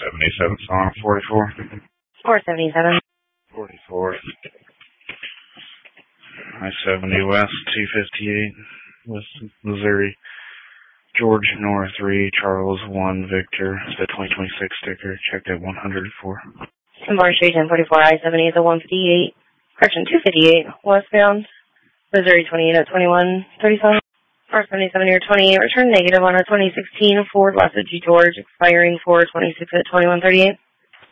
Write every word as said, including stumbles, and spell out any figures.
seventy-seven, song forty-four. four seventy-seven. forty-four. I seventy West, two fifty-eight, West Missouri. George North three, Charles one, Victor. The twenty twenty-six sticker, checked at one hundred four. Timber Street, ten forty-four, I seventy is a one fifty-eight. Correction, two fifty-eight, westbound. Missouri twenty-eight at twenty-one thirty-seven. four seventy-seven year twenty-eight, return negative on a twenty sixteen Ford Lasso G George, expiring four twenty-six at twenty-one thirty-eight.